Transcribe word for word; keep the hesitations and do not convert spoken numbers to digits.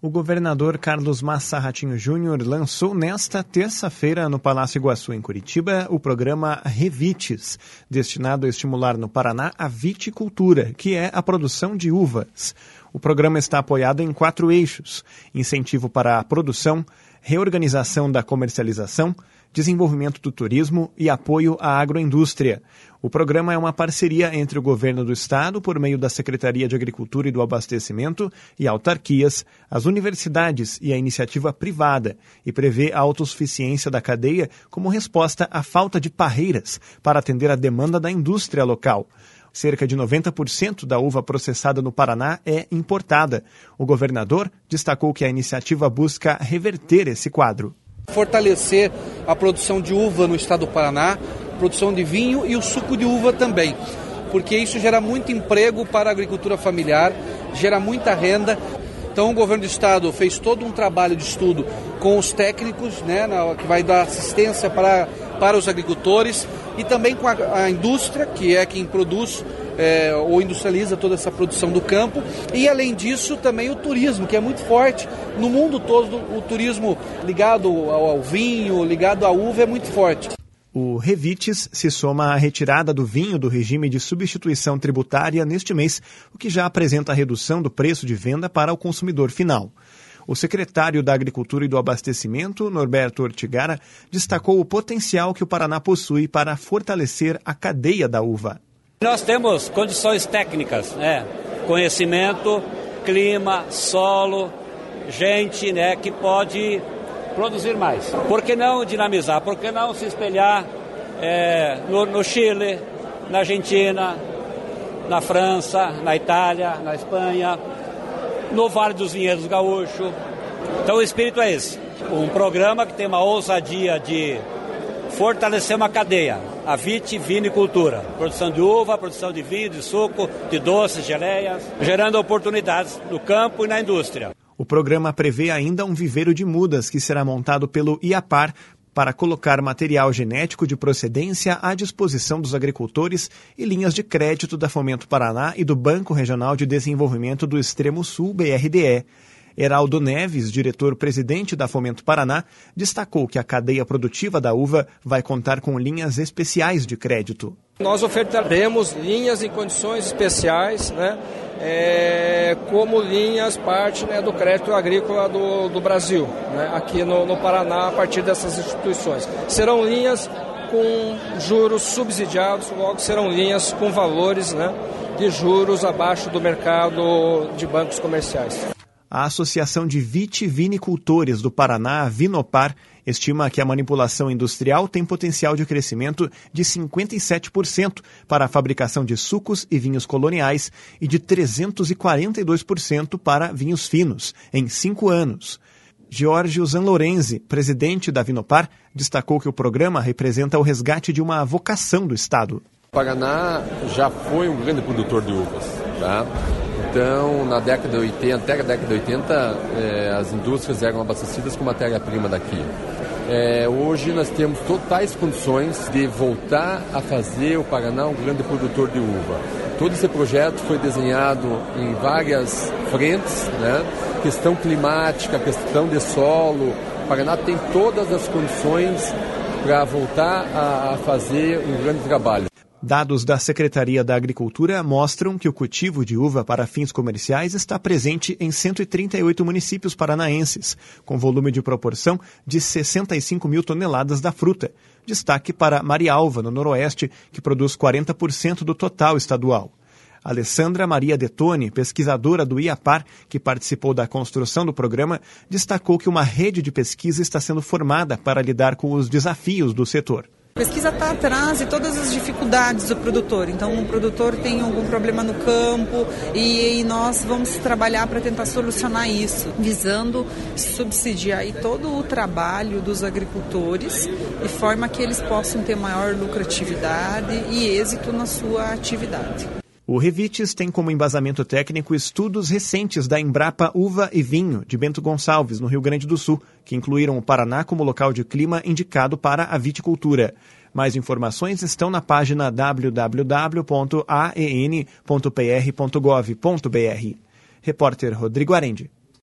O governador Carlos Massa Ratinho Júnior lançou nesta terça-feira no Palácio Iguaçu, em Curitiba, o programa Revites, destinado a estimular no Paraná a viticultura, que é a produção de uvas. O programa está apoiado em quatro eixos: incentivo para a produção, reorganização da comercialização, desenvolvimento do turismo e apoio à agroindústria. O programa é uma parceria entre o governo do estado, por meio da Secretaria de Agricultura e do Abastecimento, e autarquias, as universidades e a iniciativa privada, e prevê a autossuficiência da cadeia como resposta à falta de parreiras para atender a demanda da indústria local. Cerca de noventa por cento da uva processada no Paraná é importada. O governador destacou que a iniciativa busca reverter esse quadro. Fortalecer a produção de uva no estado do Paraná, produção de vinho e o suco de uva também, porque isso gera muito emprego para a agricultura familiar, gera muita renda. Então o governo do estado fez todo um trabalho de estudo com os técnicos, né, que vai dar assistência para, para os agricultores, e também com a, a indústria, que é quem produz é, ou industrializa toda essa produção do campo. E além disso também o turismo, que é muito forte no mundo todo. O turismo ligado ao, ao vinho, ligado à uva é muito forte. O Revites se soma à retirada do vinho do regime de substituição tributária neste mês, o que já apresenta a redução do preço de venda para o consumidor final. O secretário da Agricultura e do Abastecimento, Norberto Ortigara, destacou o potencial que o Paraná possui para fortalecer a cadeia da uva. Nós temos condições técnicas, né? Conhecimento, clima, solo, gente, né, que pode produzir mais. Por que não dinamizar? Por que não se espelhar é, no, no Chile, na Argentina, na França, na Itália, na Espanha, no Vale dos Vinhedos Gaúcho? Então o espírito é esse. Um programa que tem uma ousadia de fortalecer uma cadeia, a vitivinicultura. Produção de uva, produção de vinho, de suco, de doces, geleias, gerando oportunidades no campo e na indústria. O programa prevê ainda um viveiro de mudas que será montado pelo IAPAR para colocar material genético de procedência à disposição dos agricultores e linhas de crédito da Fomento Paraná e do Banco Regional de Desenvolvimento do Extremo Sul, B R D E. Heraldo Neves, diretor-presidente da Fomento Paraná, destacou que a cadeia produtiva da uva vai contar com linhas especiais de crédito. Nós ofertaremos linhas em condições especiais, né, é, como linhas parte, né, do crédito agrícola do, do Brasil, né, aqui no, no Paraná, a partir dessas instituições. Serão linhas com juros subsidiados, logo serão linhas com valores, né, de juros abaixo do mercado de bancos comerciais. A Associação de Vitivinicultores do Paraná, Vinopar, estima que a manipulação industrial tem potencial de crescimento de cinquenta e sete por cento para a fabricação de sucos e vinhos coloniais e de trezentos e quarenta e dois por cento para vinhos finos, em cinco anos. Giorgio Zanlorenzi, presidente da Vinopar, destacou que o programa representa o resgate de uma vocação do Estado. O Paraná já foi um grande produtor de uvas, tá? Então, na década de oitenta, até a década de oitenta, eh, as indústrias eram abastecidas com matéria-prima daqui. Eh, hoje nós temos totais condições de voltar a fazer o Paraná um grande produtor de uva. Todo esse projeto foi desenhado em várias frentes, né? Questão climática, questão de solo. O Paraná tem todas as condições para voltar a, a fazer um grande trabalho. Dados da Secretaria da Agricultura mostram que o cultivo de uva para fins comerciais está presente em cento e trinta e oito municípios paranaenses, com volume de proporção de sessenta e cinco mil toneladas da fruta. Destaque para Marialva, no Noroeste, que produz quarenta por cento do total estadual. Alessandra Maria Detoni, pesquisadora do IAPAR, que participou da construção do programa, destacou que uma rede de pesquisa está sendo formada para lidar com os desafios do setor. A pesquisa está atrás de todas as dificuldades do produtor. Então, o produtor tem algum problema no campo e, e nós vamos trabalhar para tentar solucionar isso, visando subsidiar aí todo o trabalho dos agricultores, de forma que eles possam ter maior lucratividade e êxito na sua atividade. O Revites tem como embasamento técnico estudos recentes da Embrapa Uva e Vinho, de Bento Gonçalves, no Rio Grande do Sul, que incluíram o Paraná como local de clima indicado para a viticultura. Mais informações estão na página w w w ponto a e n ponto p r ponto gov ponto b r. Repórter Rodrigo Arendi.